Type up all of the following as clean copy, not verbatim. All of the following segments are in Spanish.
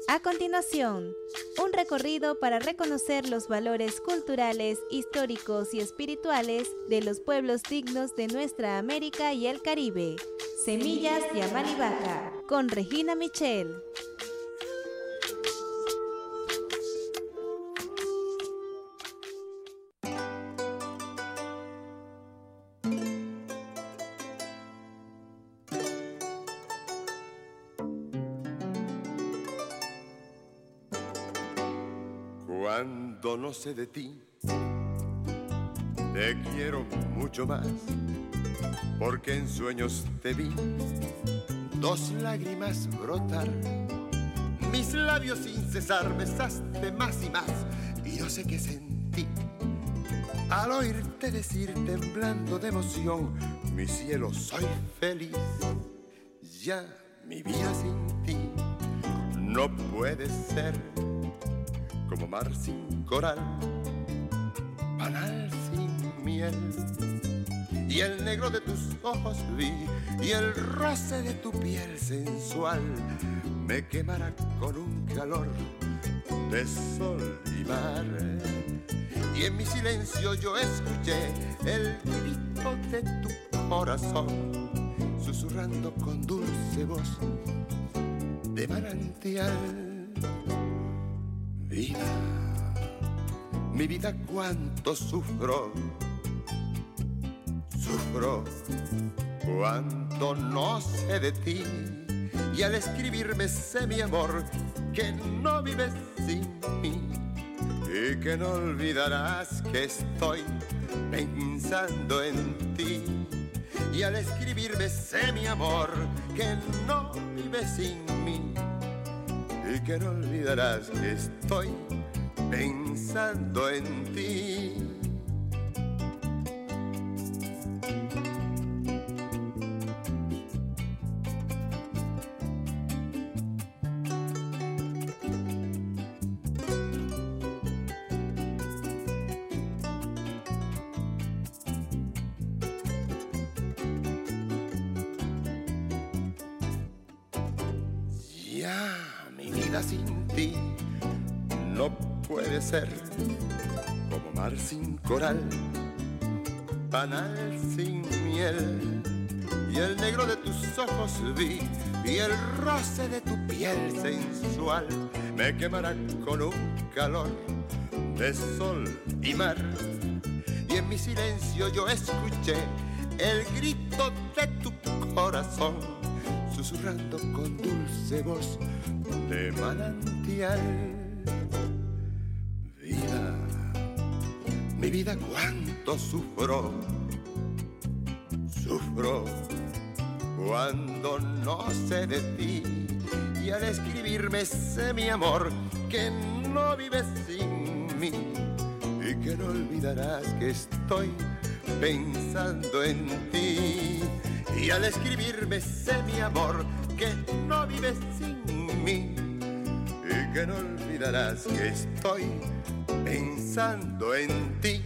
A continuación, un recorrido para reconocer los valores culturales, históricos y espirituales de los pueblos dignos de nuestra América y el Caribe. Semillas de Amalibaja, con Regina Michel. Cuando no sé de ti, te quiero mucho más, porque en sueños te vi 2 lágrimas brotar. Mis labios sin cesar besaste más y más, y yo sé que sentí al oírte decir temblando de emoción: mi cielo, soy feliz. Ya mi vida sin ti no puede ser, como mar sin coral, panal sin miel. Y el negro de tus ojos vi, y el roce de tu piel sensual me quemará con un calor de sol y mar. Y en mi silencio yo escuché el grito de tu corazón, susurrando con dulce voz de manantial. Vida, mi vida, cuánto sufro cuando no sé de ti, y al escribirme sé, mi amor, que no vives sin mí, y que no olvidarás que estoy pensando en ti. Y al escribirme sé, mi amor, que no vives sin mí, y que no olvidarás que estoy pensando en ti. Sin ti no puede ser, como mar sin coral, panal sin miel. Y el negro de tus ojos vi, y el roce de tu piel sensual me quemará con un calor de sol y mar. Y en mi silencio yo escuché el grito de tu corazón, susurrando con dulce voz de manantial. Vida, mi vida, cuánto sufro cuando no sé de ti, y al escribirme sé, mi amor, que no vives sin mí, y que no olvidarás que estoy pensando en ti. Y al escribirme sé, mi amor, que no vives sin mí, y que no olvidarás que estoy pensando en ti.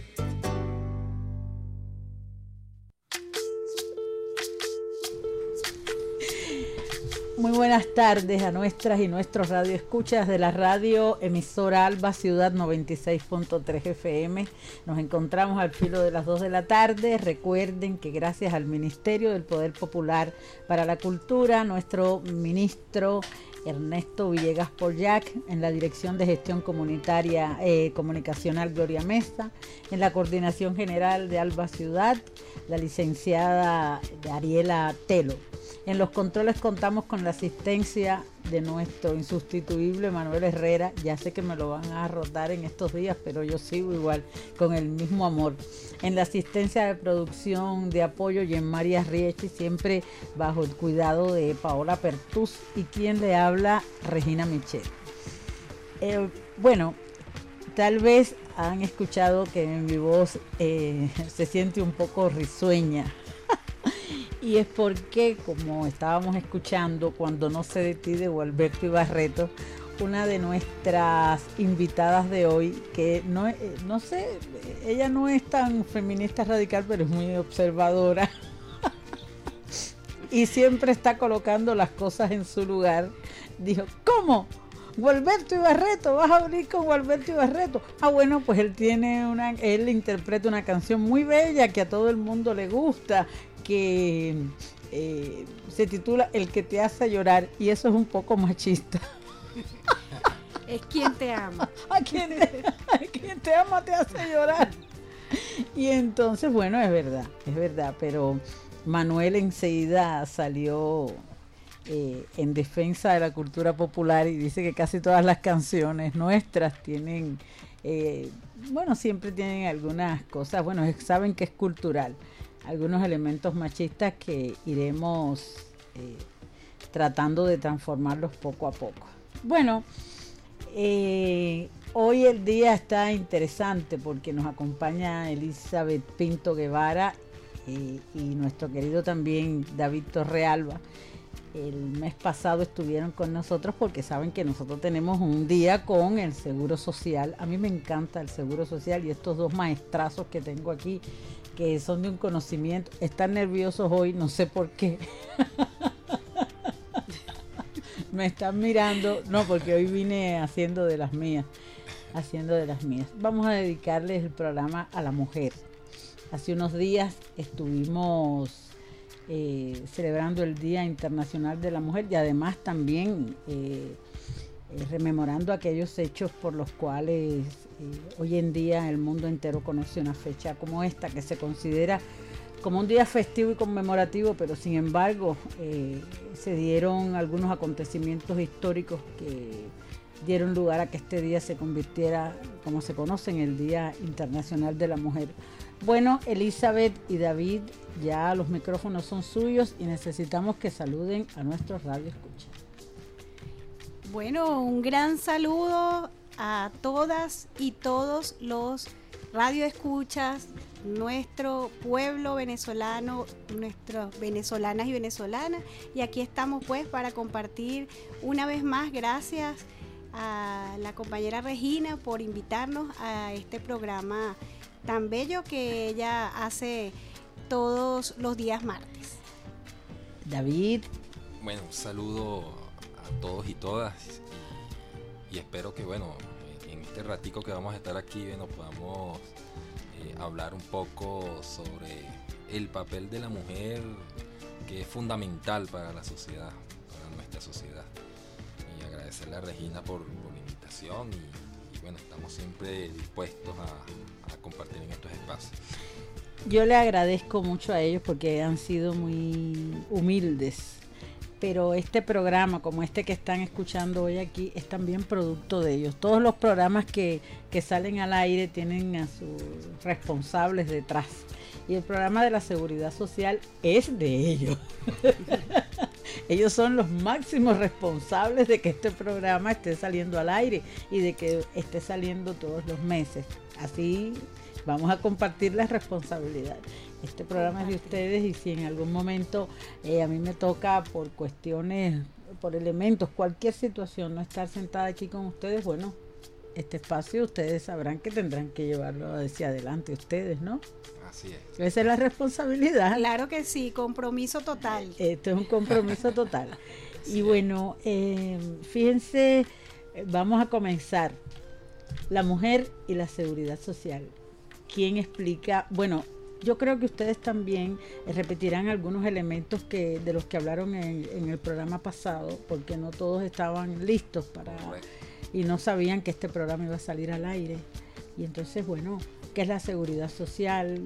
Muy buenas tardes a nuestras y nuestros radioescuchas de la radio emisora Alba Ciudad 96.3 FM. Nos encontramos al filo de las 2 de la tarde. Recuerden que gracias al Ministerio del Poder Popular para la Cultura, nuestro ministro Ernesto Villegas Pollack, en la Dirección de Gestión Comunitaria Comunicacional Gloria Mesa, en la Coordinación General de Alba Ciudad, la licenciada Ariela Telo. En los controles contamos con la asistencia de nuestro insustituible Manuel Herrera. Ya sé que me lo van a rotar en estos días, pero yo sigo igual, con el mismo amor. En la asistencia de producción de apoyo, María Riechi, siempre bajo el cuidado de Paola Pertús, y quien le habla, Regina Michel. Bueno, tal vez han escuchado que mi voz se siente un poco risueña. Y es porque, como estábamos escuchando Cuando no sé de ti, de Gualberto Ibarreto, una de nuestras invitadas de hoy, que no sé, ella no es tan feminista radical, pero es muy observadora y siempre está colocando las cosas en su lugar. Dijo, ¿cómo? Gualberto Ibarreto, vas a venir con Gualberto Ibarreto. Ah, bueno, pues él interpreta una canción muy bella que a todo el mundo le gusta, que se titula El que te hace llorar, y eso es un poco machista. Es quien te ama. A quien te ama te hace llorar. Y entonces, bueno, es verdad, pero Manuel enseguida salió en defensa de la cultura popular y dice que casi todas las canciones nuestras tienen, siempre tienen algunas cosas, saben que es cultural, algunos elementos machistas que iremos tratando de transformarlos poco a poco. Bueno, hoy el día está interesante porque nos acompaña Elizabeth Pinto Guevara y nuestro querido también David Torrealba. El mes pasado estuvieron con nosotros porque saben que nosotros tenemos un día con el Seguro Social. A mí me encanta el Seguro Social y estos dos maestrazos que tengo aquí, que son de un conocimiento, están nerviosos hoy, no sé por qué. Me están mirando, no, porque hoy vine haciendo de las mías. Vamos a dedicarles el programa a la mujer. Hace unos días estuvimos celebrando el Día Internacional de la Mujer y además también rememorando aquellos hechos por los cuales hoy en día el mundo entero conoce una fecha como esta, que se considera como un día festivo y conmemorativo, pero sin embargo se dieron algunos acontecimientos históricos que dieron lugar a que este día se convirtiera, como se conoce, en el Día Internacional de la Mujer. Bueno, Elizabeth y David, ya los micrófonos son suyos y necesitamos que saluden a nuestros radioescuchas. Bueno, un gran saludo a todas y todos los radioescuchas, nuestro pueblo venezolano, nuestras venezolanas y venezolanas, y aquí estamos pues para compartir una vez más. Gracias a la compañera Regina por invitarnos a este programa tan bello que ella hace todos los días martes. David. Bueno, un saludo a todos y todas y espero que en este ratico que vamos a estar aquí podamos hablar un poco sobre el papel de la mujer, que es fundamental para la sociedad, para nuestra sociedad. Y agradecerle a Regina por la invitación y estamos siempre dispuestos a compartir en estos espacios. Yo le agradezco mucho a ellos porque han sido muy humildes, pero este programa, como este que están escuchando hoy aquí, es también producto de ellos. Todos los programas que salen al aire tienen a sus responsables detrás, y el programa de la Seguridad Social es de ellos. Ellos son los máximos responsables de que este programa esté saliendo al aire y de que esté saliendo todos los meses. Así vamos a compartir las responsabilidades. Este programa es de ustedes y si en algún momento a mí me toca por cuestiones, por elementos, cualquier situación, no estar sentada aquí con ustedes, este espacio ustedes sabrán que tendrán que llevarlo hacia adelante ustedes, ¿no? Así es. Esa es la responsabilidad. Claro que sí, compromiso total. Esto es un compromiso total. Y fíjense, vamos a comenzar. La mujer y la seguridad social. ¿Quién explica? Yo creo que ustedes también repetirán algunos elementos de los que hablaron en el programa pasado, porque no todos estaban listos y no sabían que este programa iba a salir al aire. Y entonces, ¿qué es la seguridad social?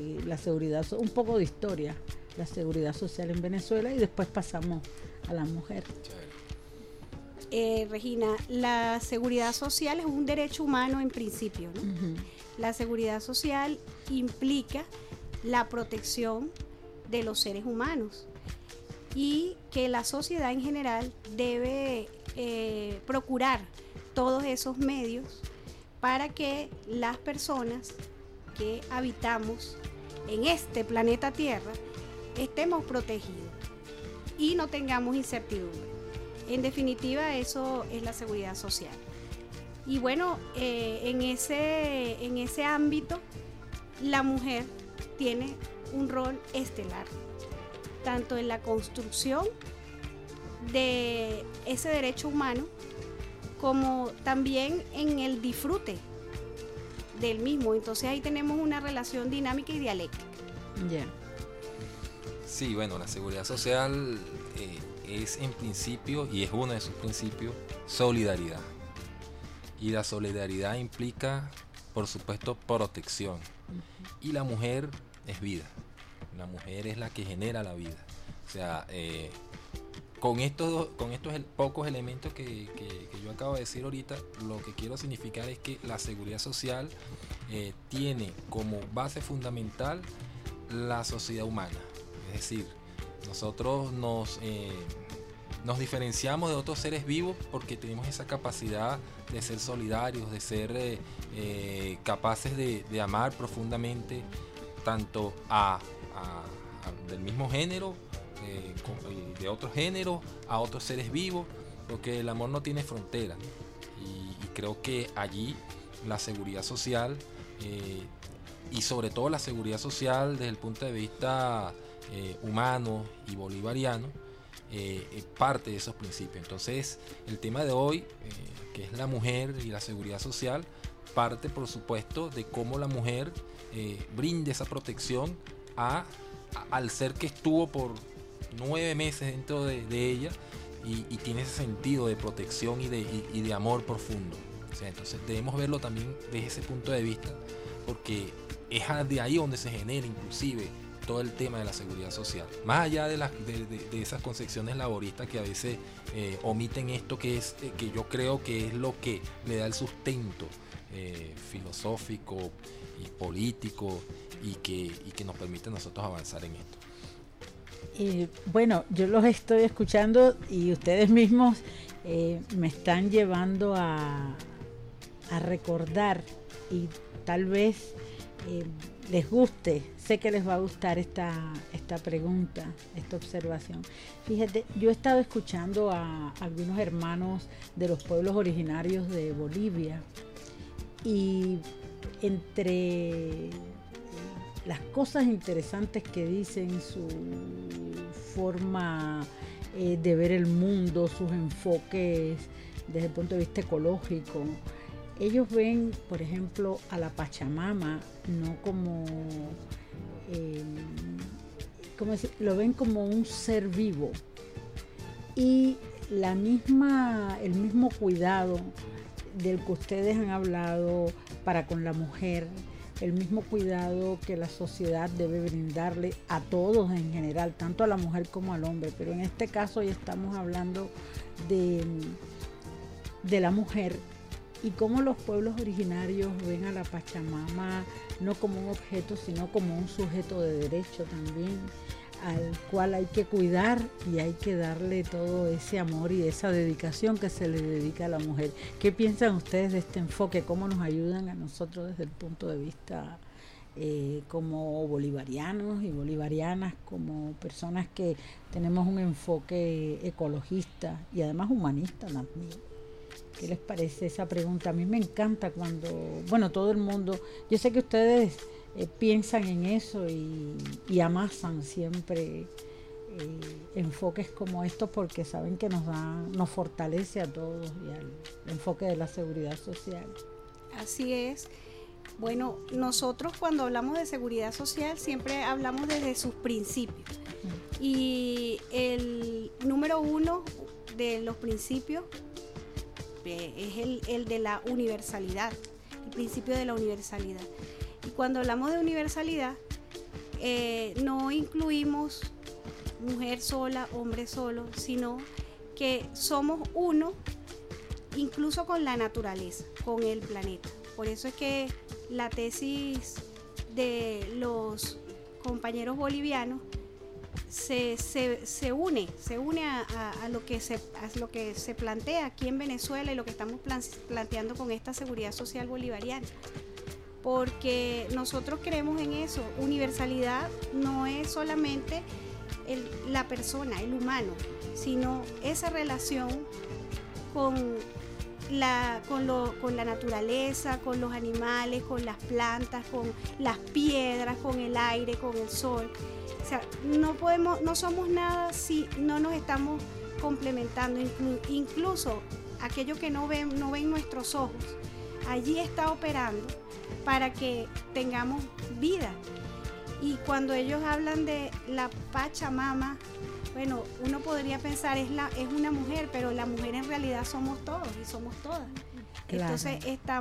Un poco de historia, la seguridad social en Venezuela, y después pasamos a la mujer. Regina, la seguridad social es un derecho humano en principio, ¿no? Uh-huh. La seguridad social implica la protección de los seres humanos y que la sociedad en general debe procurar todos esos medios para que las personas que habitamos en este planeta Tierra estemos protegidos y no tengamos incertidumbre. En definitiva, eso es la seguridad social. Y en ese ámbito, la mujer tiene un rol estelar, tanto en la construcción de ese derecho humano como también en el disfrute del mismo. Entonces ahí tenemos una relación dinámica y dialéctica. Yeah. Sí, bueno, la seguridad social es en principio, y es uno de sus principios, solidaridad. Y la solidaridad implica, por supuesto, protección. Y la mujer es vida. La mujer es la que genera la vida. O sea, con estos pocos elementos que yo acabo de decir ahorita, lo que quiero significar es que la seguridad social tiene como base fundamental la sociedad humana. Es decir, nosotros nos diferenciamos de otros seres vivos porque tenemos esa capacidad de ser solidarios, de ser capaces de amar profundamente tanto del mismo género, de otro género, a otros seres vivos, porque el amor no tiene fronteras. Y creo que allí la seguridad social, y sobre todo la seguridad social desde el punto de vista humano y bolivariano, parte de esos principios. Entonces el tema de hoy, que es la mujer y la seguridad social, parte por supuesto de cómo la mujer brinde esa protección al ser que estuvo por 9 meses dentro de ella y tiene ese sentido de protección y de amor profundo. O sea, entonces debemos verlo también desde ese punto de vista, porque es de ahí donde se genera inclusive todo el tema de la seguridad social, más allá de esas concepciones laboristas que a veces omiten esto que yo creo que es lo que le da el sustento filosófico y político y que nos permite a nosotros avanzar en esto. Bueno, yo los estoy escuchando y ustedes mismos me están llevando a recordar, y tal vez les guste, sé que les va a gustar esta pregunta, esta observación. Fíjate, yo he estado escuchando a algunos hermanos de los pueblos originarios de Bolivia, y entre las cosas interesantes que dicen, su forma de ver el mundo, sus enfoques desde el punto de vista ecológico, ellos ven, por ejemplo, a la Pachamama no como, lo ven como un ser vivo, y el mismo cuidado del que ustedes han hablado para con la mujer, el mismo cuidado que la sociedad debe brindarle a todos en general, tanto a la mujer como al hombre, pero en este caso ya estamos hablando de la mujer, y cómo los pueblos originarios ven a la Pachamama no como un objeto, sino como un sujeto de derecho también, al cual hay que cuidar y hay que darle todo ese amor y esa dedicación que se le dedica a la mujer. ¿Qué piensan ustedes de este enfoque? ¿Cómo nos ayudan a nosotros desde el punto de vista como bolivarianos y bolivarianas, como personas que tenemos un enfoque ecologista y además humanista también? ¿Qué les parece esa pregunta? A mí me encanta cuando, bueno, todo el mundo, yo sé que ustedes piensan en eso y amasan siempre enfoques como estos, porque saben que nos fortalece a todos y al enfoque de la seguridad social. Así es. Bueno, nosotros cuando hablamos de seguridad social siempre hablamos desde sus principios. Y el número 1 de los principios es el de la universalidad, el principio de la universalidad. Y cuando hablamos de universalidad, no incluimos mujer sola, hombre solo, sino que somos uno, incluso con la naturaleza, con el planeta. Por eso es que la tesis de los compañeros bolivianos se une a lo que se plantea aquí en Venezuela y lo que estamos planteando con esta seguridad social bolivariana, porque nosotros creemos en eso. Universalidad no es solamente la persona, el humano, sino esa relación con la naturaleza, con los animales, con las plantas, con las piedras, con el aire, con el sol. O sea, no somos nada si no nos estamos complementando. Incluso aquello que no ven nuestros ojos, allí está operando para que tengamos vida. Y cuando ellos hablan de la Pachamama, bueno, uno podría pensar es una mujer, pero la mujer en realidad somos todos y somos todas. Claro. Entonces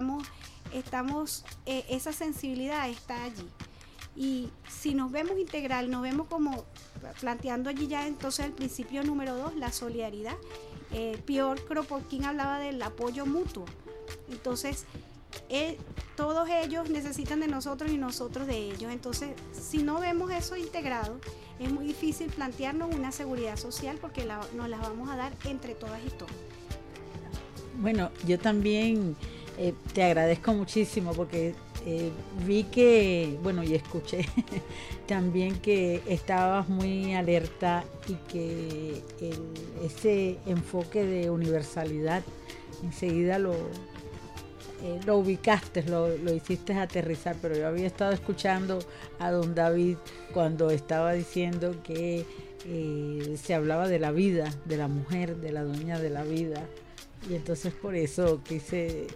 esa sensibilidad está allí. Y si nos vemos integral, nos vemos como planteando allí ya entonces el principio número 2, la solidaridad. Piotr Kropotkin hablaba del apoyo mutuo. Entonces, todos ellos necesitan de nosotros y nosotros de ellos. Entonces, si no vemos eso integrado, es muy difícil plantearnos una seguridad social porque nos las vamos a dar entre todas y todos. Bueno, yo también te agradezco muchísimo porque vi que, bueno, y escuché también que estabas muy alerta y que ese enfoque de universalidad enseguida lo ubicaste, lo hiciste aterrizar, pero yo había estado escuchando a don David cuando estaba diciendo que se hablaba de la vida, de la mujer, de la dueña de la vida, y entonces por eso quise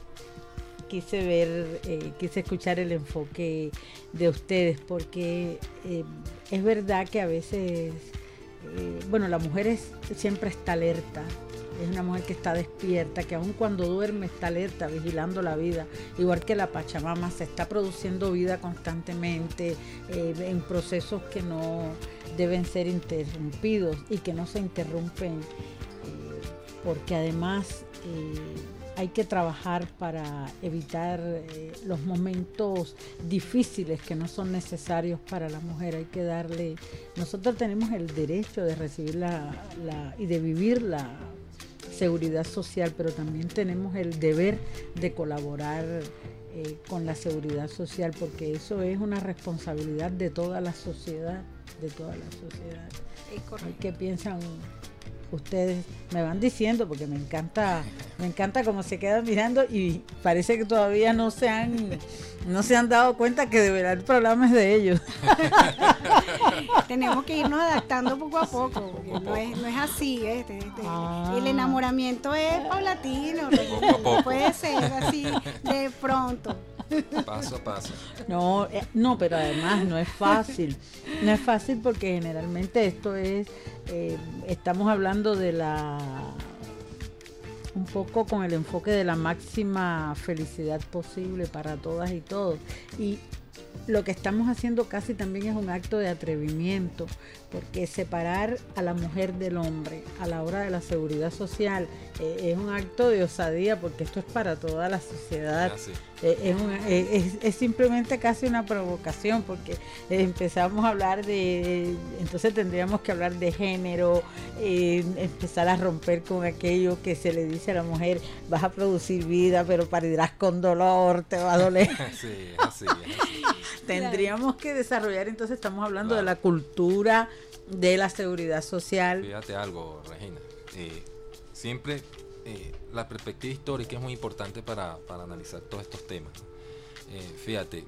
escuchar el enfoque de ustedes, porque es verdad que a veces, la mujer siempre está alerta, es una mujer que está despierta, que aun cuando duerme está alerta, vigilando la vida, igual que la Pachamama, se está produciendo vida constantemente en procesos que no deben ser interrumpidos y que no se interrumpen, porque además hay que trabajar para evitar los momentos difíciles que no son necesarios para la mujer. Hay que darle, nosotros tenemos el derecho de recibir y de vivir la seguridad social, pero también tenemos el deber de colaborar con la seguridad social, porque eso es una responsabilidad de toda la sociedad, ¿Qué piensan ustedes? Me van diciendo, porque me encanta cómo se quedan mirando y parece que todavía no se han dado cuenta que de verdad el programa es de ellos. Tenemos que irnos adaptando poco a poco, porque no es así. El enamoramiento es paulatino, no puede ser así de pronto. Paso a paso. No, pero además no es fácil. No es fácil porque generalmente esto es, estamos hablando de un poco con el enfoque de la máxima felicidad posible para todas y todos. Y lo que estamos haciendo casi también es un acto de atrevimiento, porque separar a la mujer del hombre a la hora de la seguridad social es un acto de osadía, porque esto es para toda la sociedad. Es simplemente casi una provocación, porque empezamos a hablar entonces tendríamos que hablar de género, empezar a romper con aquello que se le dice a la mujer: vas a producir vida, pero parirás con dolor, te va a doler. Sí, así. Tendríamos que desarrollar, entonces estamos hablando de la cultura de la seguridad social. Fíjate algo, Regina, siempre la perspectiva histórica es muy importante para analizar todos estos temas. Fíjate,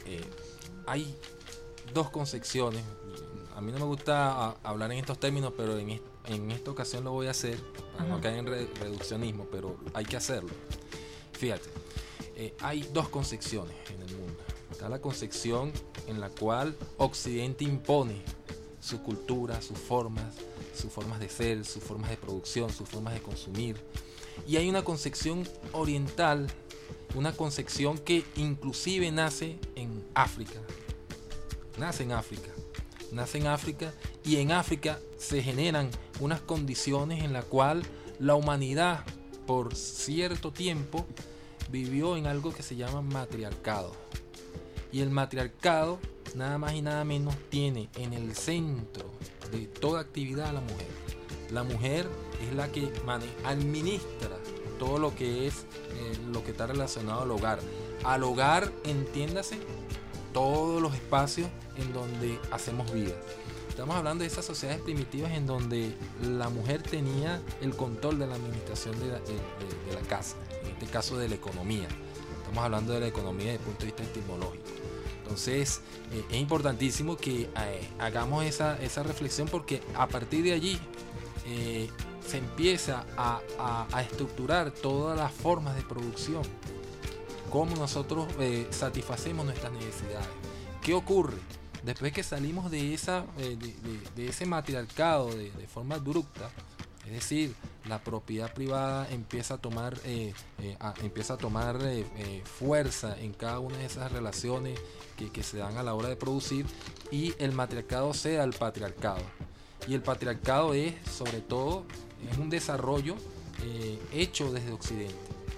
hay dos concepciones. A mí no me gusta hablar en estos términos, pero en esta ocasión lo voy a hacer, para no caer en reduccionismo, pero hay que hacerlo. Fíjate, hay dos concepciones en el mundo. Está la concepción en la cual Occidente impone su cultura, sus formas de ser, sus formas de producción, sus formas de consumir. Y hay una concepción oriental, una concepción que inclusive nace en África. Nace en África y en África se generan unas condiciones en la cual la humanidad por cierto tiempo vivió en algo que se llama matriarcado. Y el matriarcado, nada más y nada menos, tiene en el centro de toda actividad a la mujer. La mujer es la que administra todo lo que es lo que está relacionado al hogar. Al hogar, entiéndase, todos los espacios en donde hacemos vida. Estamos hablando de esas sociedades primitivas en donde la mujer tenía el control de la administración de la casa, en este caso de la economía. Estamos hablando de la economía desde el punto de vista etimológico. Entonces es importantísimo que hagamos esa reflexión, porque a partir de allí se empieza a estructurar todas las formas de producción, cómo nosotros satisfacemos nuestras necesidades. ¿Qué ocurre? Después que salimos de ese matriarcado de forma abrupta, es decir, la propiedad privada empieza a tomar fuerza en cada una de esas relaciones que se dan a la hora de producir, y el matriarcado sea el patriarcado. Y el patriarcado es, sobre todo, es un desarrollo hecho desde Occidente.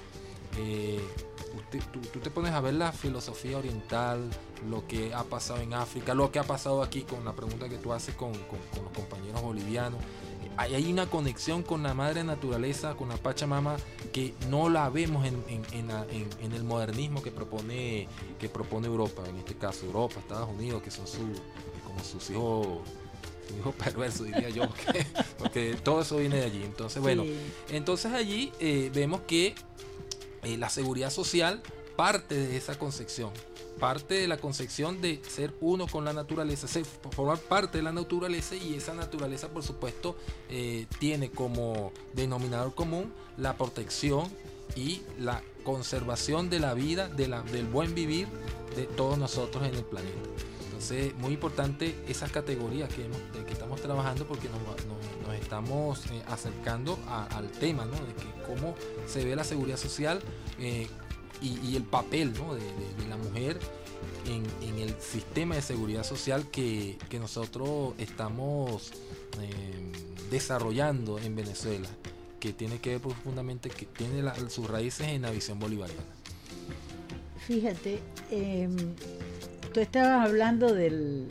Tú te pones a ver la filosofía oriental, lo que ha pasado en África, lo que ha pasado aquí con la pregunta que tú haces con los compañeros bolivianos. Hay una conexión con la madre naturaleza, con la Pachamama, que no la vemos en el modernismo que propone Europa, en este caso Europa, Estados Unidos, que son como sus hijos perversos, diría yo, porque todo eso viene de allí. Entonces, bueno, entonces allí vemos que la seguridad social parte de esa concepción. Parte de la concepción de ser uno con la naturaleza, formar parte de la naturaleza, y esa naturaleza, por supuesto, tiene como denominador común la protección y la conservación de la vida, del buen vivir de todos nosotros en el planeta. Entonces, muy importante esas categorías que estamos trabajando, porque nos estamos acercando al tema, ¿no? De que cómo se ve la seguridad social y el papel, ¿no? de la mujer en el sistema de seguridad social que nosotros estamos desarrollando en Venezuela, que tiene que ver profundamente, que tiene sus raíces en la visión bolivariana. Fíjate, tú estabas hablando del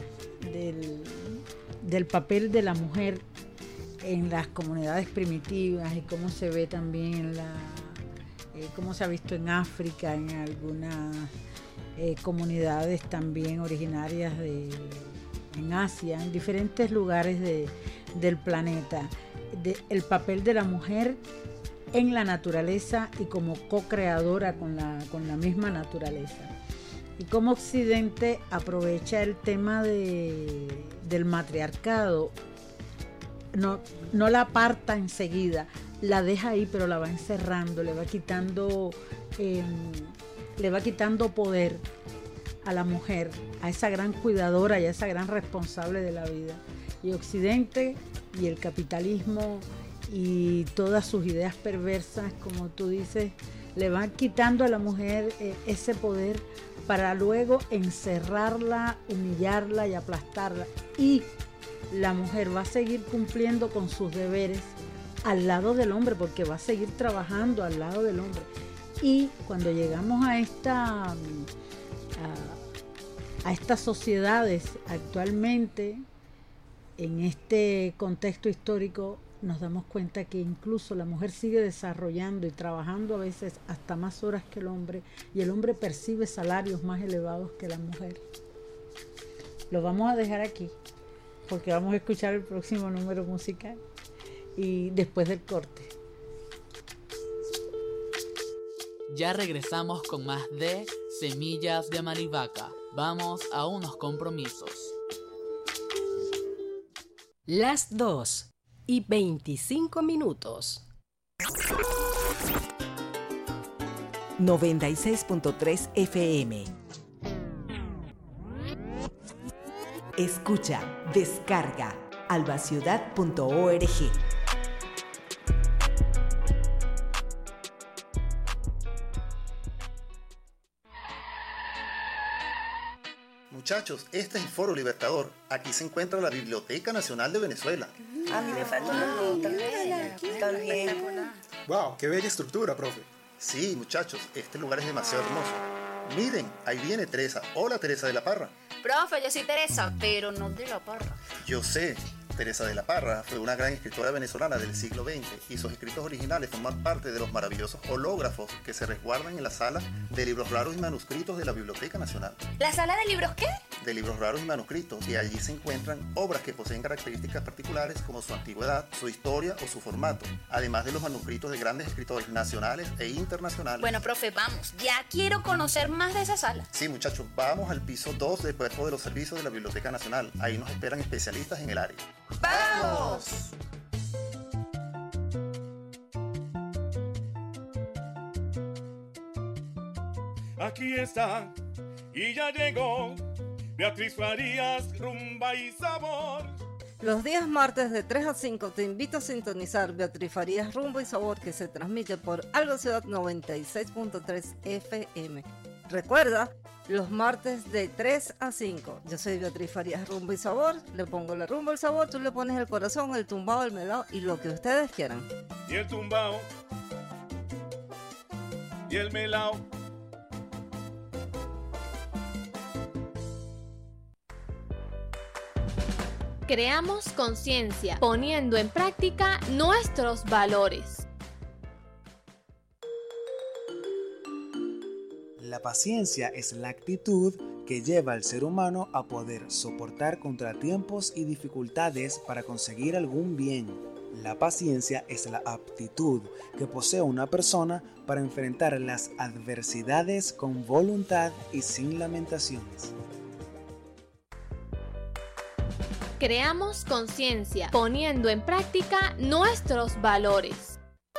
papel de la mujer en las comunidades primitivas y cómo se ve también cómo se ha visto en África, en algunas comunidades también originarias en Asia, en diferentes lugares del planeta, el papel de la mujer en la naturaleza y como co-creadora con la misma naturaleza. Y cómo Occidente aprovecha el tema del matriarcado, no la aparta enseguida, la deja ahí, pero la va encerrando, le va quitando poder a la mujer, a esa gran cuidadora y a esa gran responsable de la vida. Y Occidente y el capitalismo y todas sus ideas perversas, como tú dices, le van quitando a la mujer ese poder para luego encerrarla, humillarla y aplastarla. Y la mujer va a seguir cumpliendo con sus deberes al lado del hombre, porque va a seguir trabajando al lado del hombre. Y cuando llegamos a estas sociedades actualmente, en este contexto histórico, nos damos cuenta que incluso la mujer sigue desarrollando y trabajando a veces hasta más horas que el hombre, y el hombre percibe salarios más elevados que la mujer. Lo vamos a dejar aquí, porque vamos a escuchar el próximo número musical y después del corte. Ya regresamos con más de Semillas de Marivaca. Vamos a unos compromisos. Las 2:25. 96.3 FM. Escucha, descarga albaciudad.org. Muchachos, este es el Foro Libertador. Aquí se encuentra la Biblioteca Nacional de Venezuela. A mí me falta una nota. También. ¡Wow! ¡Qué bella estructura, profe! Sí, muchachos, este lugar es demasiado hermoso. Miren, ahí viene Teresa. Hola, Teresa de la Parra. Profe, yo soy Teresa, pero no de la Parra. Yo sé. Teresa de la Parra fue una gran escritora venezolana del siglo XX y sus escritos originales forman parte de los maravillosos hológrafos que se resguardan en la sala de libros raros y manuscritos de la Biblioteca Nacional. ¿La sala de libros qué? De libros raros y manuscritos, y allí se encuentran obras que poseen características particulares como su antigüedad, su historia o su formato, además de los manuscritos de grandes escritores nacionales e internacionales. Bueno, profe, vamos, ya quiero conocer más de esa sala. Sí, muchachos, vamos al piso 2 del cuerpo de los servicios de la Biblioteca Nacional. Ahí nos esperan especialistas en el área. ¡Vamos! Aquí está, y ya llegó, Beatriz Farías, rumba y sabor. Los días martes de 3 a 5 te invito a sintonizar Beatriz Farías, rumba y sabor, que se transmite por Alba Ciudad 96.3 FM. Recuerda, los martes de 3 a 5. Yo soy Beatriz Farías, rumba y sabor. Le pongo la rumba al sabor, tú le pones el corazón, el tumbao, el melao y lo que ustedes quieran. Y el tumbao, y el melao. Creamos conciencia, poniendo en práctica nuestros valores. La paciencia es la actitud que lleva al ser humano a poder soportar contratiempos y dificultades para conseguir algún bien. La paciencia es la aptitud que posee una persona para enfrentar las adversidades con voluntad y sin lamentaciones. Creamos conciencia, poniendo en práctica nuestros valores.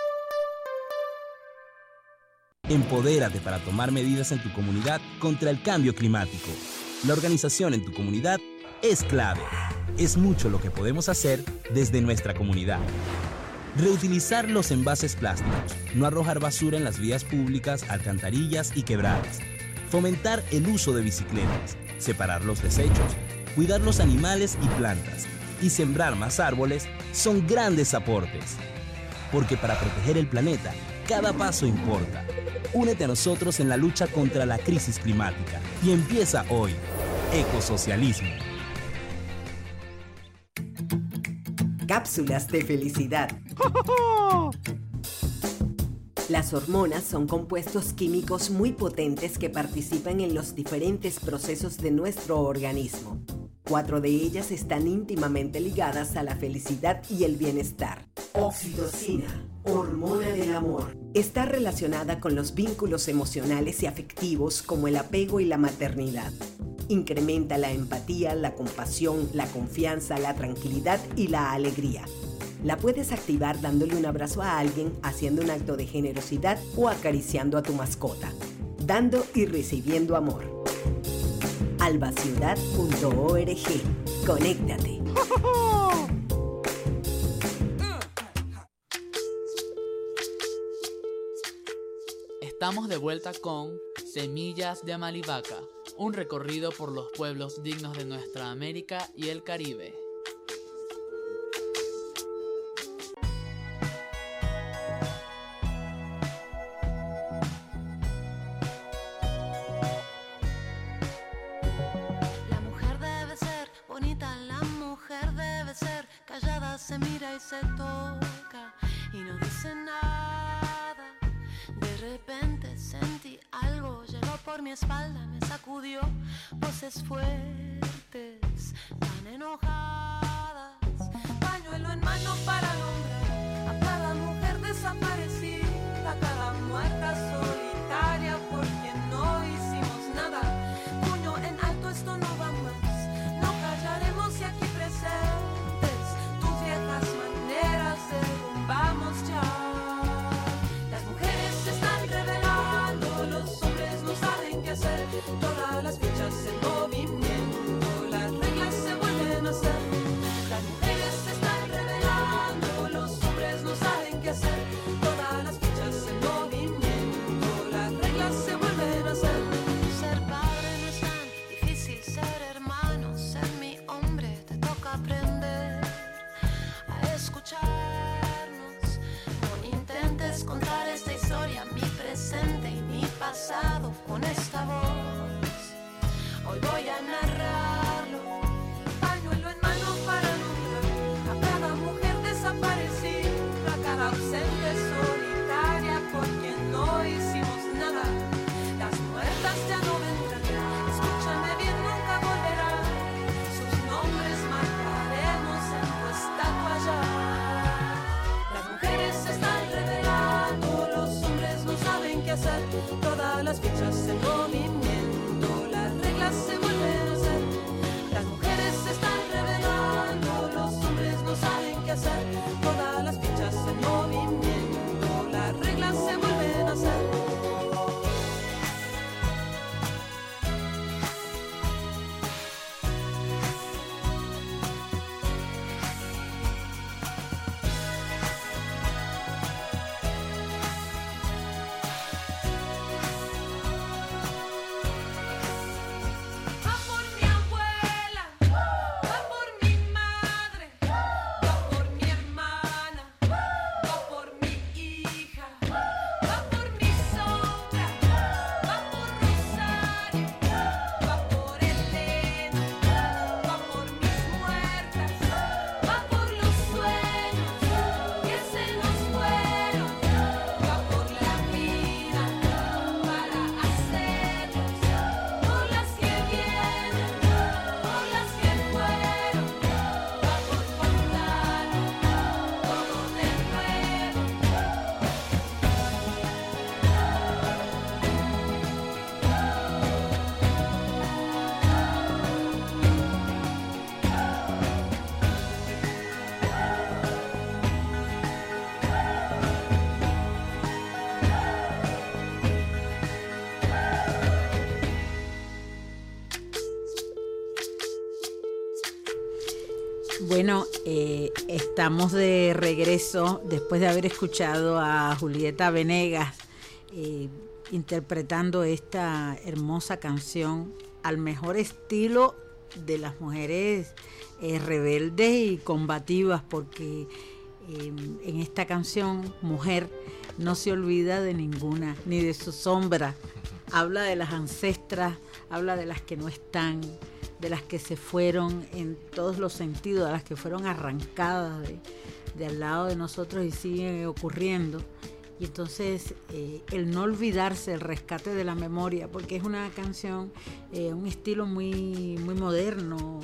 Empodérate para tomar medidas en tu comunidad contra el cambio climático. La organización en tu comunidad es clave. Es mucho lo que podemos hacer desde nuestra comunidad. Reutilizar los envases plásticos, no arrojar basura en las vías públicas, alcantarillas y quebradas. Fomentar el uso de bicicletas, separar los desechos, cuidar los animales y plantas y sembrar más árboles son grandes aportes. Porque para proteger el planeta, cada paso importa. Únete a nosotros en la lucha contra la crisis climática y empieza hoy. Ecosocialismo. Cápsulas de felicidad. Las hormonas son compuestos químicos muy potentes que participan en los diferentes procesos de nuestro organismo. 4 de ellas están íntimamente ligadas a la felicidad y el bienestar. Oxitocina, hormona del amor. Está relacionada con los vínculos emocionales y afectivos como el apego y la maternidad. Incrementa la empatía, la compasión, la confianza, la tranquilidad y la alegría. La puedes activar dándole un abrazo a alguien, haciendo un acto de generosidad o acariciando a tu mascota. Dando y recibiendo amor. albaciudad.org. Conéctate. Estamos de vuelta con Semillas de Amalivaca, un recorrido por los pueblos dignos de nuestra América y el Caribe. La mujer debe ser bonita, la mujer debe ser callada, se mira y se toca y no dice nada. De repente sentí algo, llegó por mi espalda, me sacudió, voces fuertes, tan enojadas. Pañuelo en mano para nombrar a cada mujer desaparecida, a cada muerta solitaria por quien no hicimos nada. Puño en alto, esto no va más, no callaremos y aquí presentes tus viejas maneras, derrumbamos ya. Todas las fichas en movimiento, las reglas se vuelven a hacer. Las mujeres se están revelando, los hombres no saben qué hacer. Todas las fichas en movimiento, las reglas se vuelven a hacer. Ser padre no es tan difícil, ser hermano, ser mi hombre, te toca aprender a escucharnos. No intentes contar esta historia, mi presente y mi pasado con esta voz. Hoy voy a narrarlo. Pañuelo en mano para nombrar a cada mujer desaparecida, a cada ausente solitaria por quien no hicimos nada. Las muertas ya no vendrán, escúchame bien, nunca volverán. Sus nombres marcaremos en tu estatua ya. Las mujeres se están revelando, los hombres no saben qué hacer. Todas las fichas en movimiento, las reglas se vuelven a hacer. Las mujeres se están revelando, los hombres no saben qué hacer. Todas las fichas en movimiento. Bueno, estamos de regreso después de haber escuchado a Julieta Venegas interpretando esta hermosa canción al mejor estilo de las mujeres rebeldes y combativas, porque en esta canción Mujer no se olvida de ninguna, ni de su sombra. Habla de las ancestras, habla de las que no están, de las que se fueron en todos los sentidos, de las que fueron arrancadas de al lado de nosotros y siguen ocurriendo. Y entonces el no olvidarse, el rescate de la memoria, porque es una canción, un estilo muy, muy moderno,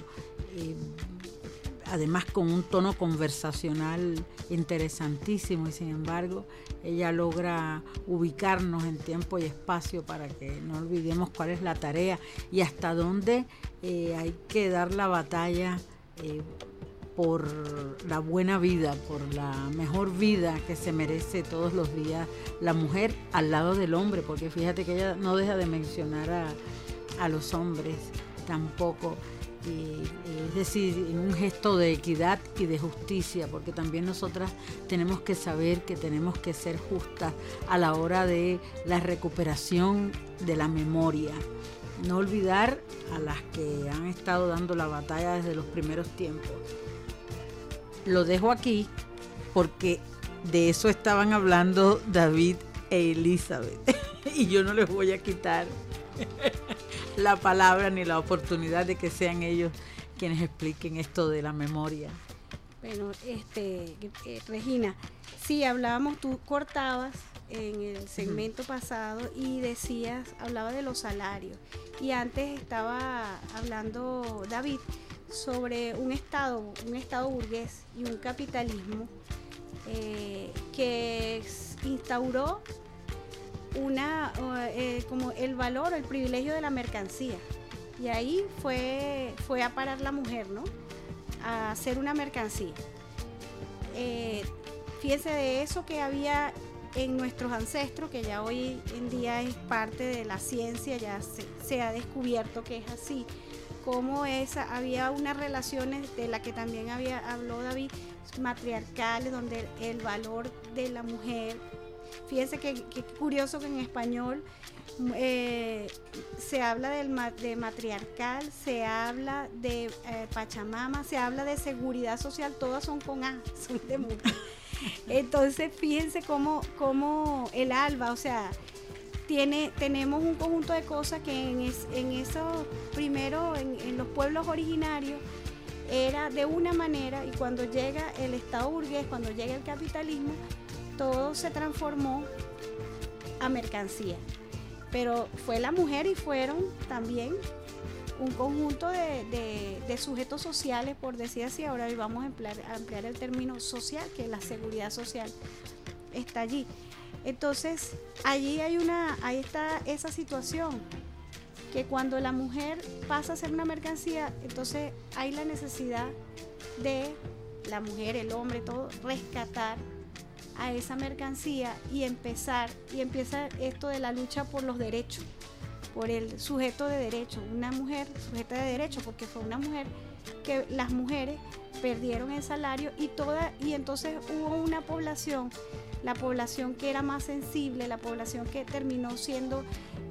además con un tono conversacional interesantísimo, y sin embargo ella logra ubicarnos en tiempo y espacio para que no olvidemos cuál es la tarea y hasta dónde hay que dar la batalla por la buena vida, por la mejor vida que se merece todos los días la mujer al lado del hombre, porque fíjate que ella no deja de mencionar a los hombres tampoco. Es decir, en un gesto de equidad y de justicia, porque también nosotras tenemos que saber que tenemos que ser justas a la hora de la recuperación de la memoria. No olvidar a las que han estado dando la batalla desde los primeros tiempos. Lo dejo aquí porque de eso estaban hablando David e Elizabeth y yo no les voy a quitar la palabra ni la oportunidad de que sean ellos quienes expliquen esto de la memoria. Bueno, Regina, sí, hablábamos, tú cortabas en el segmento pasado y hablaba de los salarios, y antes estaba hablando David sobre un estado burgués y un capitalismo que instauró como el valor, el privilegio de la mercancía, y ahí fue a parar la mujer, ¿no? A ser una mercancía. Fíjense de eso que había en nuestros ancestros, que ya hoy en día es parte de la ciencia, ya se ha descubierto que es así, como había unas relaciones de las que también habló David, matriarcales, donde el valor de la mujer. Fíjense que curioso que en español se habla de matriarcal, se habla de Pachamama, se habla de seguridad social, todas son con A, son de mujer. Entonces fíjense cómo el ALBA, o sea, tenemos un conjunto de cosas que en eso, primero en los pueblos originarios era de una manera, y cuando llega el Estado burgués, cuando llega el capitalismo, todo se transformó a mercancía. Pero fue la mujer y fueron también un conjunto de sujetos sociales, por decir así. Ahora vamos a ampliar el término social, que la seguridad social está allí. Entonces, ahí está esa situación, que cuando la mujer pasa a ser una mercancía, entonces hay la necesidad de la mujer, el hombre, todo, rescatar a esa mercancía y empieza esto de la lucha por los derechos, por el sujeto de derecho, una mujer sujeta de derecho, porque fue una mujer que las mujeres perdieron el salario y entonces hubo una población, la población que era más sensible, la población que terminó siendo,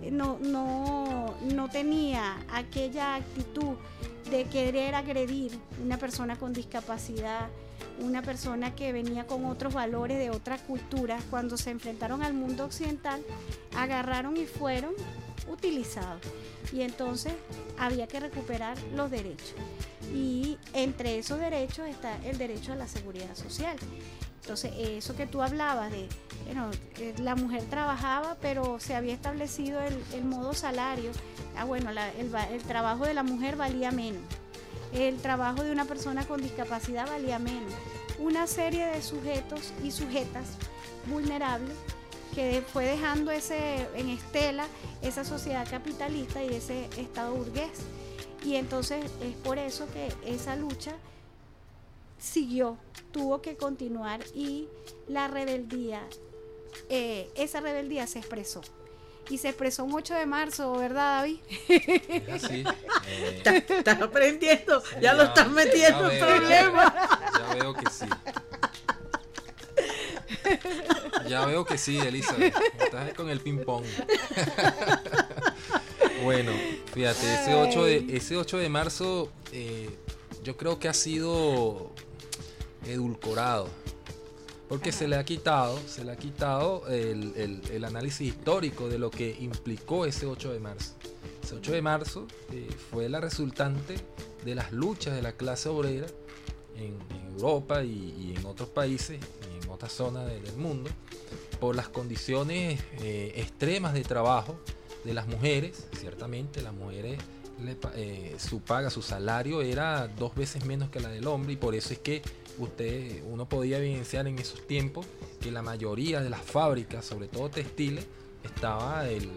no tenía aquella actitud de querer agredir una persona con discapacidad, una persona que venía con otros valores de otra cultura. Cuando se enfrentaron al mundo occidental, agarraron y fueron utilizados, y entonces había que recuperar los derechos, y entre esos derechos está el derecho a la seguridad social. Entonces, eso que tú hablabas de, la mujer trabajaba, pero se había establecido el modo salario. El trabajo de la mujer valía menos, el trabajo de una persona con discapacidad valía menos. Una serie de sujetos y sujetas vulnerables que fue dejando en estela esa sociedad capitalista y ese estado burgués. Y entonces es por eso que esa lucha tuvo que continuar, y la rebeldía, esa rebeldía se expresó. Y se expresó un 8 de marzo, ¿verdad, David? Es Estás aprendiendo, ya lo estás metiendo en problemas. Ya veo que sí. Ya veo que sí, Elizabeth. Estás con el ping pong. Bueno, fíjate, ese 8 de marzo yo creo que ha sido edulcorado. Porque se le ha quitado el análisis histórico de lo que implicó ese 8 de marzo. Ese 8 de marzo fue la resultante de las luchas de la clase obrera en Europa y en otros países y en otras zonas del mundo por las condiciones extremas de trabajo de las mujeres. Ciertamente las mujeres, su paga, su salario era 2 veces menos que la del hombre, y por eso es que uno podía evidenciar en esos tiempos que la mayoría de las fábricas, sobre todo textiles, estaba el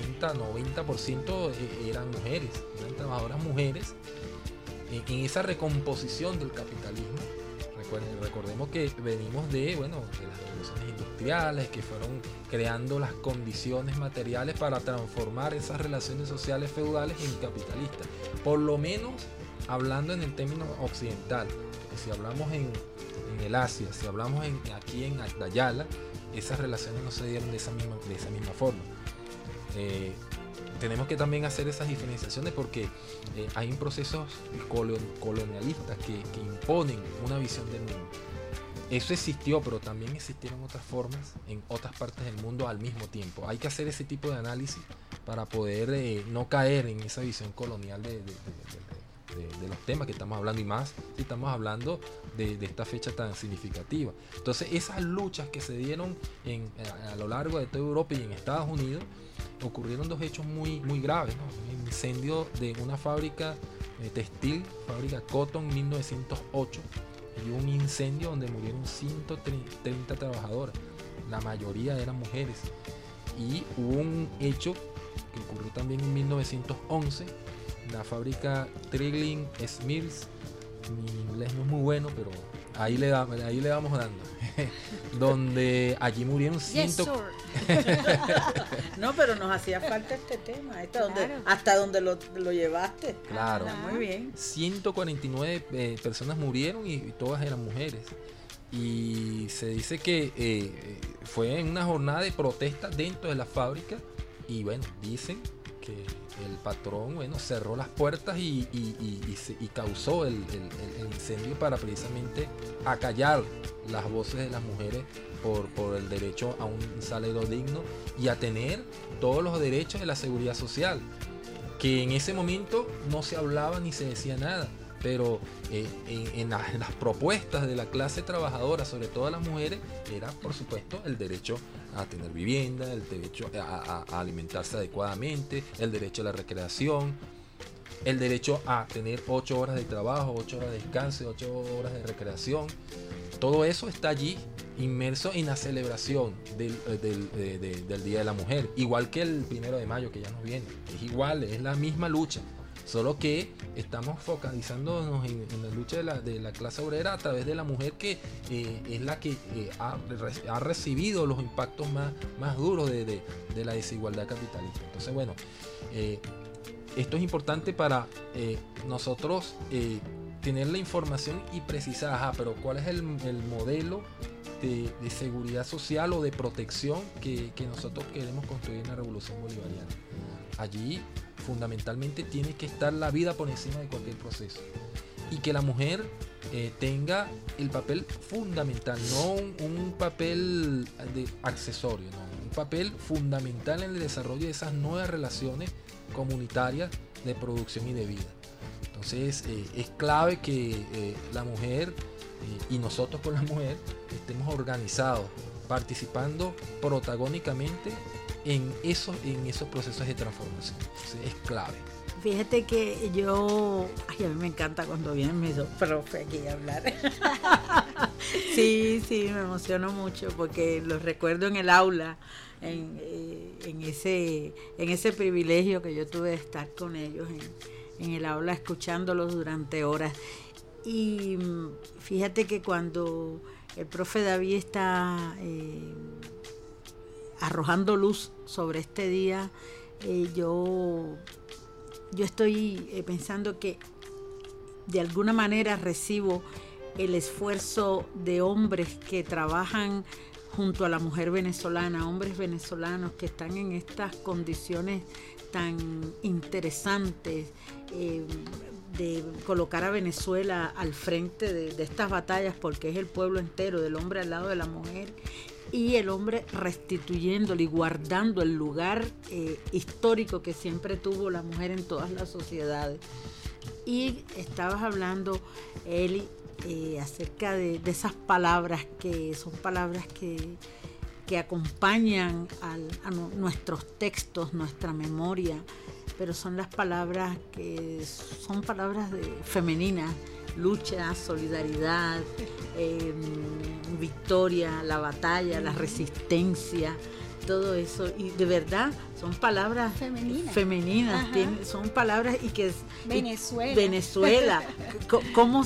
80-90% eran mujeres, eran trabajadoras mujeres en esa recomposición del capitalismo. Recordemos que venimos de las revoluciones industriales que fueron creando las condiciones materiales para transformar esas relaciones sociales feudales en capitalistas, por lo menos hablando en el término occidental. Si hablamos en el Asia, si hablamos aquí en Agdayala, esas relaciones no se dieron de esa misma forma. Tenemos que también hacer esas diferenciaciones porque hay procesos colonialistas que imponen una visión del mundo. Eso existió, pero también existieron otras formas en otras partes del mundo al mismo tiempo. Hay que hacer ese tipo de análisis para poder no caer en esa visión colonial de los temas que estamos hablando, y más si estamos hablando de esta fecha tan significativa. Entonces, esas luchas que se dieron a lo largo de toda Europa y en Estados Unidos, ocurrieron 2 hechos muy graves, ¿no? Un incendio de una fábrica textil, fábrica Cotton, en 1908, y un incendio donde murieron 130 trabajadoras, la mayoría eran mujeres. Y hubo un hecho que ocurrió también en 1911, la fábrica Trilling Mills. Mi inglés no es muy bueno, pero ahí le vamos dando. Donde allí murieron 100. No, pero nos hacía falta este tema, hasta donde lo llevaste. Claro. Muy bien. 149 personas murieron y todas eran mujeres. Y se dice que fue en una jornada de protesta dentro de la fábrica, y bueno, dicen que el patrón cerró las puertas y causó el incendio para precisamente acallar las voces de las mujeres por el derecho a un salario digno y a tener todos los derechos de la seguridad social, que en ese momento no se hablaba ni se decía nada. Pero en las propuestas de la clase trabajadora, sobre todo las mujeres, era por supuesto el derecho a tener vivienda, el derecho a alimentarse adecuadamente, el derecho a la recreación, el derecho a tener 8 horas de trabajo, 8 horas de descanso, 8 horas de recreación. Todo eso está allí inmerso en la celebración del Día de la Mujer, igual que el 1 de mayo que ya nos viene. Es igual, es la misma lucha. Solo que estamos focalizándonos en la lucha de la clase obrera a través de la mujer, que es la que ha recibido los impactos más duros de la desigualdad capitalista. Entonces, bueno, esto es importante para nosotros tener la información y precisar, pero ¿cuál es el modelo de seguridad social o de protección que nosotros queremos construir en la Revolución Bolivariana? Allí fundamentalmente tiene que estar la vida por encima de cualquier proceso, y que la mujer tenga el papel fundamental, no un papel de accesorio, no, un papel fundamental en el desarrollo de esas nuevas relaciones comunitarias de producción y de vida. Entonces es clave que la mujer y nosotros con la mujer estemos organizados, participando protagónicamente en esos procesos de transformación. Entonces, es clave. Fíjate que a mí me encanta cuando vienen mis 2 profes aquí a hablar. Sí, me emociono mucho porque los recuerdo en el aula, en ese privilegio que yo tuve de estar con ellos en el aula, escuchándolos durante horas. Y fíjate que cuando el profe David está arrojando luz sobre este día, yo yo estoy pensando que de alguna manera recibo el esfuerzo de hombres que trabajan junto a la mujer venezolana, hombres venezolanos que están en estas condiciones tan interesantes de colocar a Venezuela al frente de estas batallas, porque es el pueblo entero, del hombre al lado de la mujer, y el hombre restituyéndole y guardando el lugar histórico que siempre tuvo la mujer en todas las sociedades. Y estabas hablando, Eli, acerca de esas palabras que son palabras que acompañan a nuestros textos, nuestra memoria, pero son las palabras que son palabras femeninas: lucha, solidaridad, victoria, la batalla, la resistencia, todo eso. Y de verdad son palabras femeninas, son palabras y que Venezuela, cómo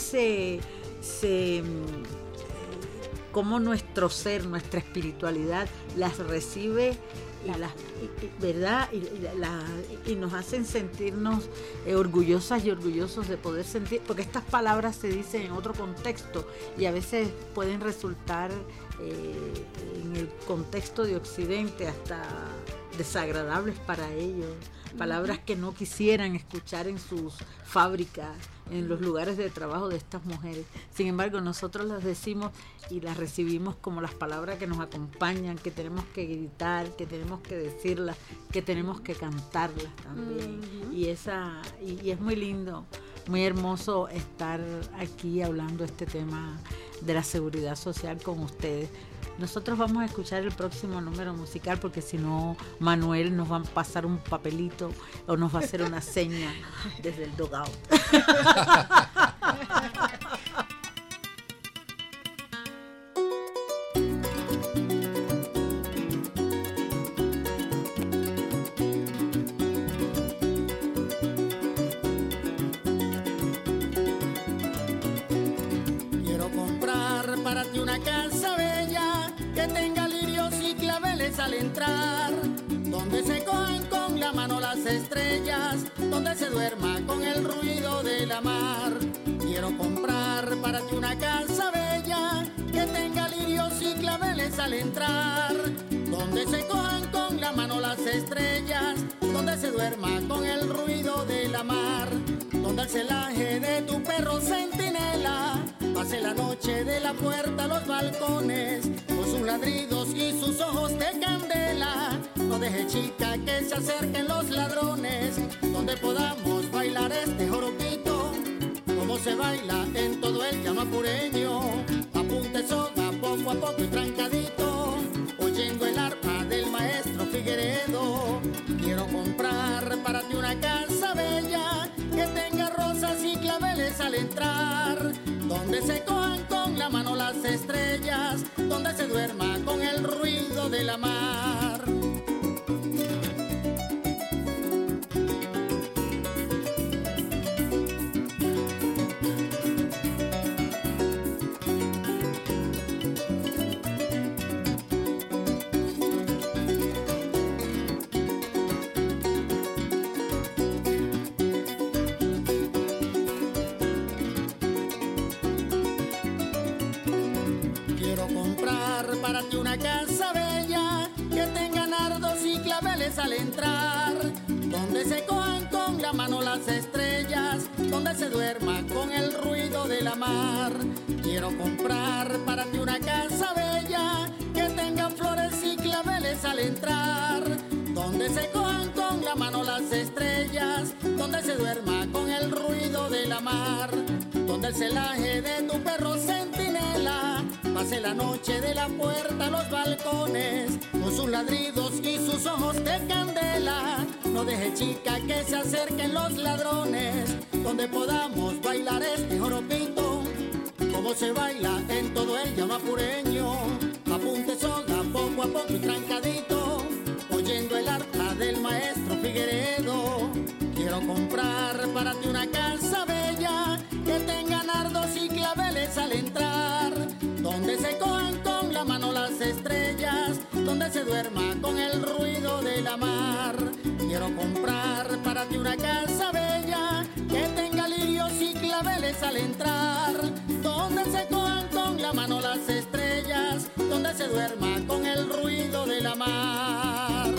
cómo nuestro ser, nuestra espiritualidad las recibe ¿verdad? Y nos hacen sentirnos orgullosas y orgullosos de poder sentir, porque estas palabras se dicen en otro contexto y a veces pueden resultar en el contexto de Occidente hasta desagradables para ellos, palabras que no quisieran escuchar en sus fábricas, en los lugares de trabajo de estas mujeres. Sin embargo, nosotros las decimos y las recibimos como las palabras que nos acompañan, que tenemos que gritar, que tenemos que decirlas, que tenemos que cantarlas también. Y es muy lindo, muy hermoso estar aquí hablando este tema de la seguridad social con ustedes. Nosotros vamos a escuchar el próximo número musical, porque si no, Manuel nos va a pasar un papelito o nos va a hacer una seña desde el dugout. Quiero comprar para ti una casa bella que tenga lirios y claveles al entrar, donde se cojan con la mano las estrellas, donde se duerma con el ruido de la mar. Quiero comprar para ti una casa bella que tenga lirios y claveles al entrar, donde se cojan con la mano las estrellas, donde se duerma con el ruido de la mar, donde el celaje de tu perro centinela pase la noche de la puerta a los balcones, con sus ladridos y sus ojos de candela. No deje, chica, que se acerquen los ladrones, donde podamos bailar este joropito, como se baila en todo el llano apureño. Apunte soga poco a poco y trancadito, oyendo el arpa del maestro Figueredo. Quiero comprar para ti una casa bella que tenga rosas y claveles al entrar, donde se cojan con la mano las estrellas, donde se duerma con el ruido de la mar. Para ti una casa bella que tenga nardos y claveles al entrar, donde se cojan con la mano las estrellas, donde se duerma con el ruido de la mar. Quiero comprar para ti una casa bella que tenga flores y claveles al entrar, donde se cojan con la mano las estrellas, donde se duerma con el ruido de la mar, donde el celaje de tu perro centinela pase la noche de la puerta a los balcones, con sus ladridos y sus ojos de candela. No deje, chica, que se acerquen los ladrones, donde podamos bailar este joropito, como se baila en todo el llano apureño. Apunte soga poco a poco y trancadito, oyendo el arpa del maestro Figueredo. Quiero comprar para ti una casa bella que tenga nardos y claveles al entrar, donde se cojan con la mano las estrellas, donde se duerma con el ruido de la mar. Quiero comprar para párate una casa bella que tenga lirios y claveles al entrar, donde se cojan con la mano las estrellas, donde se duerma con el ruido de la mar.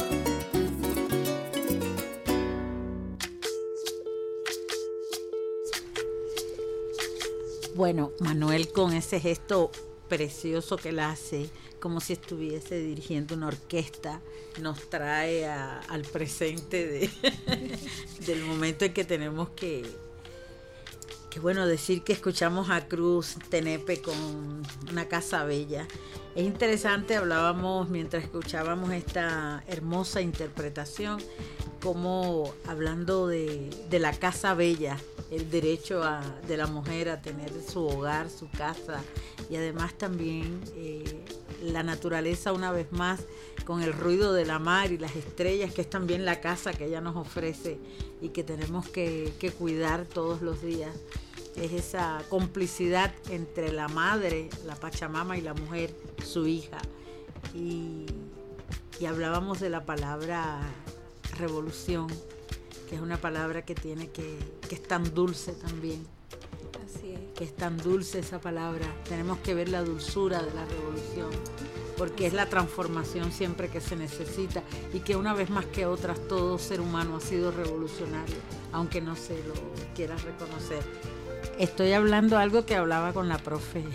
Bueno, Manuel, con ese gesto precioso que él hace, como si estuviese dirigiendo una orquesta, nos trae al presente del momento en que tenemos que bueno, decir que escuchamos a Cruz Tenepe con Una Casa Bella. Es interesante, hablábamos mientras escuchábamos esta hermosa interpretación, como hablando de la casa bella, el derecho de la mujer a tener su hogar, su casa, y además también la naturaleza, una vez más, con el ruido de la mar y las estrellas, que es también la casa que ella nos ofrece y que tenemos que cuidar todos los días. Es esa complicidad entre la madre, la Pachamama, y la mujer, su hija. Y hablábamos de la palabra revolución, que es una palabra que tiene que es tan dulce también. Así es. Que es tan dulce esa palabra. Tenemos que ver la dulzura de la revolución, porque es la transformación siempre que se necesita, y que una vez más que otras todo ser humano ha sido revolucionario, aunque no se lo quiera reconocer. Estoy hablando algo que hablaba con la profe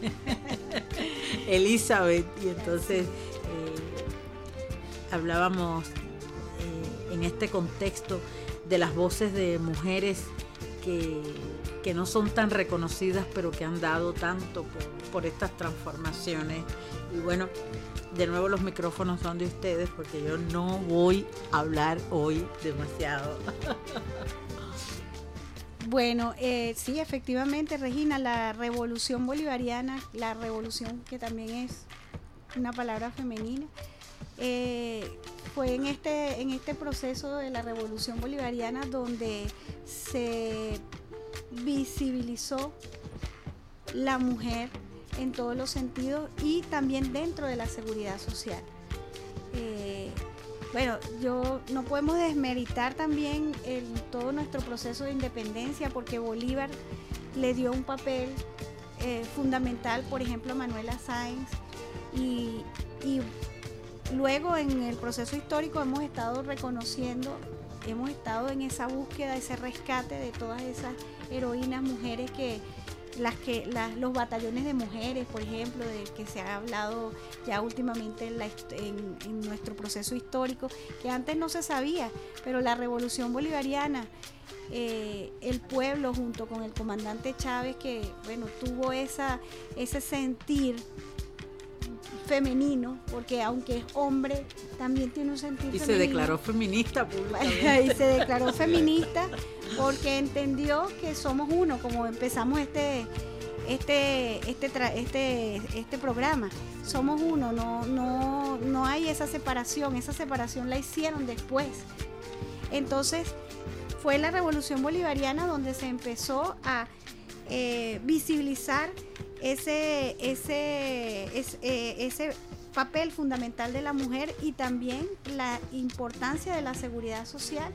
Elizabeth, y entonces hablábamos en este contexto de las voces de mujeres que no son tan reconocidas, pero que han dado tanto por estas transformaciones. Y bueno, de nuevo los micrófonos son de ustedes, porque yo no voy a hablar hoy demasiado. Bueno, sí, efectivamente, Regina, la revolución bolivariana, la revolución que también es una palabra femenina, fue en este proceso de la revolución bolivariana donde se visibilizó la mujer en todos los sentidos, y también dentro de la seguridad social. Bueno, no podemos desmeritar también todo nuestro proceso de independencia, porque Bolívar le dio un papel fundamental, por ejemplo, a Manuela Sáenz, y luego en el proceso histórico hemos estado reconociendo, hemos estado en esa búsqueda, ese rescate de todas esas heroínas mujeres los batallones de mujeres, por ejemplo, del que se ha hablado ya últimamente en nuestro proceso histórico, que antes no se sabía, pero la revolución bolivariana, el pueblo junto con el comandante Chávez, que bueno, tuvo ese sentir femenino, porque aunque es hombre, también tiene un sentir femenino. Se declaró feminista públicamente. Y se declaró feminista porque entendió que somos uno, como empezamos este programa. Somos uno, no hay esa separación la hicieron después. Entonces, fue la revolución bolivariana donde se empezó a visibilizar ese papel fundamental de la mujer, y también la importancia de la seguridad social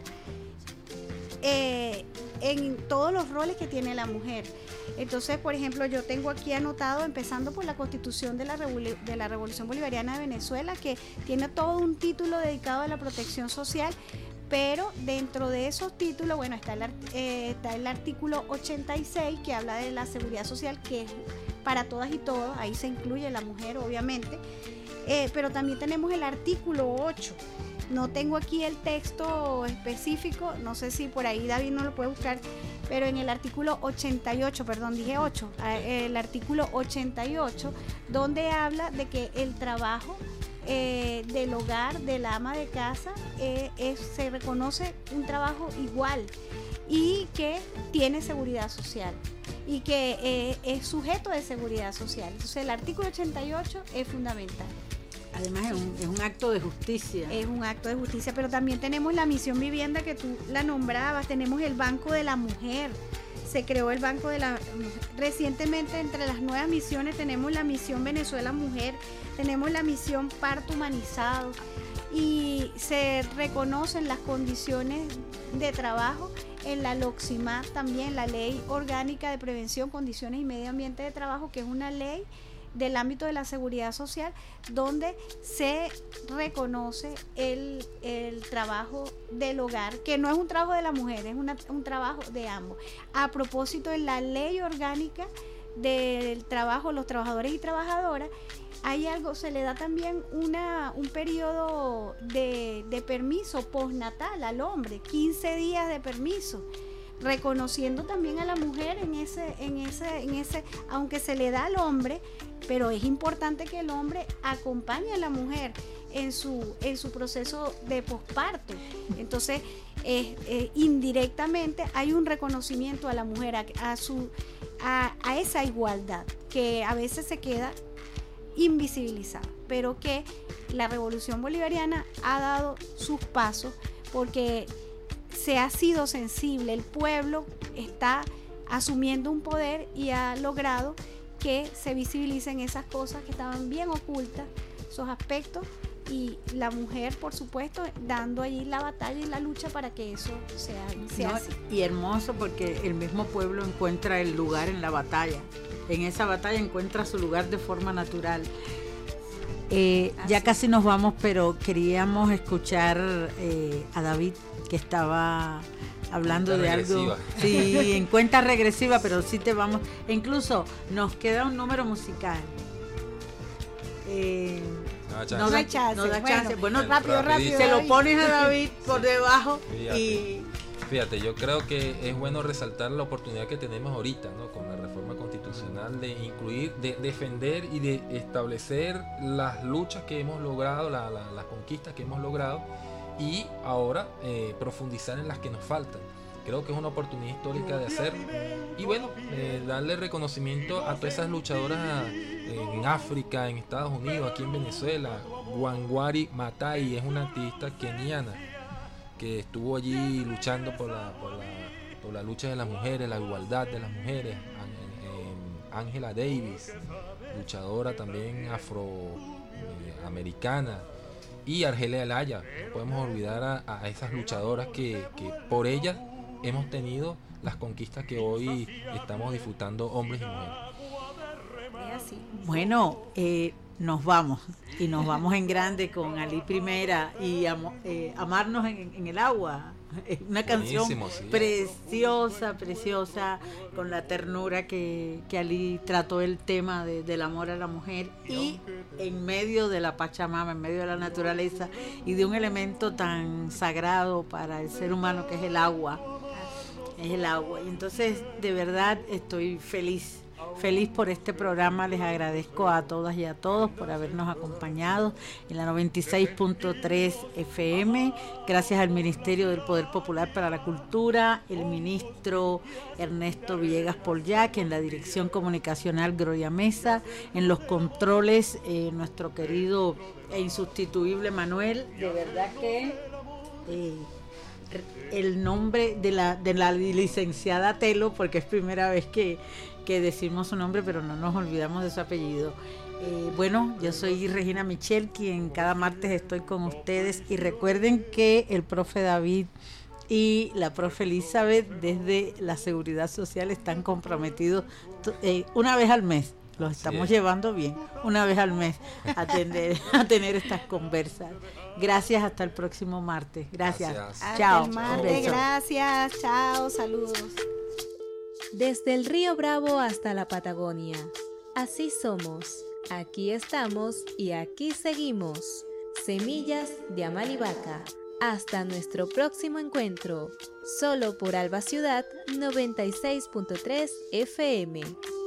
en todos los roles que tiene la mujer. Entonces, por ejemplo, yo tengo aquí anotado, empezando por la Constitución de la Revolución Bolivariana de Venezuela, que tiene todo un título dedicado a la protección social, pero dentro de esos títulos, bueno, está el artículo 86, que habla de la seguridad social, que es para todas y todos, ahí se incluye la mujer, obviamente, pero también tenemos el artículo 8. No tengo aquí el texto específico, no sé si por ahí David no lo puede buscar, pero en el artículo 88, perdón, dije 8, el artículo 88, donde habla de que el trabajo del hogar, de la ama de casa, se reconoce un trabajo igual y que tiene seguridad social y que es sujeto de seguridad social. Entonces el artículo 88 es fundamental. Además es un acto de justicia. Es un acto de justicia, pero también tenemos la misión vivienda que tú la nombrabas, tenemos el Banco de la Mujer, se creó el Banco de la Mujer. Recientemente, entre las nuevas misiones, tenemos la misión Venezuela Mujer, tenemos la misión Parto Humanizado, y se reconocen las condiciones de trabajo en la LOCSIMAT también, la Ley Orgánica de Prevención, Condiciones y Medio Ambiente de Trabajo, que es una ley del ámbito de la seguridad social, donde se reconoce el trabajo del hogar, que no es un trabajo de la mujer, es un trabajo de ambos. A propósito, en la ley orgánica del trabajo, los trabajadores y trabajadoras, hay algo, se le da también un periodo de permiso postnatal al hombre, 15 días de permiso, reconociendo también a la mujer en ese, aunque se le da al hombre, pero es importante que el hombre acompañe a la mujer en su proceso de posparto. Entonces, indirectamente hay un reconocimiento a la mujer, a esa igualdad que a veces se queda invisibilizada, pero que la Revolución Bolivariana ha dado sus pasos porque se ha sido sensible, el pueblo está asumiendo un poder y ha logrado que se visibilicen esas cosas que estaban bien ocultas, esos aspectos, y la mujer, por supuesto, dando allí la batalla y la lucha para que eso sea así. Y hermoso porque el mismo pueblo encuentra el lugar en la batalla. En esa batalla encuentra su lugar de forma natural. Ya casi nos vamos, pero queríamos escuchar a David, que estaba hablando de algo. Sí, en cuenta regresiva, pero sí te vamos. E incluso nos queda un número musical. No da chance. Bueno, rápido. Se lo pones a David por debajo. Fíjate, yo creo que es bueno resaltar la oportunidad que tenemos ahorita, ¿no? Con la reforma constitucional de incluir, de defender y de establecer las luchas que hemos logrado, las conquistas que hemos logrado, y ahora profundizar en las que nos faltan. Creo que es una oportunidad histórica de hacerlo. Y bueno, darle reconocimiento a todas esas luchadoras en África, en Estados Unidos, aquí en Venezuela. Wangari Maathai es una activista keniana que estuvo allí luchando por la lucha de las mujeres, la igualdad de las mujeres. Angela Davis, luchadora también afroamericana. Y Argelia Elaya. No podemos olvidar a esas luchadoras que por ellas hemos tenido las conquistas que hoy estamos disfrutando hombres y mujeres. Bueno, nos vamos en grande con Ali Primera y Amarnos en el agua. Es una canción preciosa, con la ternura que Ali trató el tema del amor a la mujer, y en medio de la Pachamama, en medio de la naturaleza y de un elemento tan sagrado para el ser humano que es el agua. Y entonces de verdad estoy feliz por este programa. Les agradezco a todas y a todos por habernos acompañado en la 96.3 FM. Gracias al Ministerio del Poder Popular para la Cultura, el ministro Ernesto Villegas Polyac, en la dirección comunicacional Gloria Mesa, en los controles nuestro querido e insustituible Manuel. De verdad que el nombre de la licenciada Telo, porque es primera vez que decimos su nombre, pero no nos olvidamos de su apellido. Bueno, yo soy Regina Michel, quien cada martes estoy con ustedes, y recuerden que el profe David y la profe Elizabeth desde la Seguridad Social están comprometidos una vez al mes. Los estamos llevando bien, una vez al mes a tener estas conversas. Gracias, hasta el próximo martes. Gracias. Chao. Gracias, chao, saludos. Desde el Río Bravo hasta la Patagonia, así somos, aquí estamos y aquí seguimos. Semillas de Amalivaca. Hasta nuestro próximo encuentro, solo por Alba Ciudad 96.3 FM.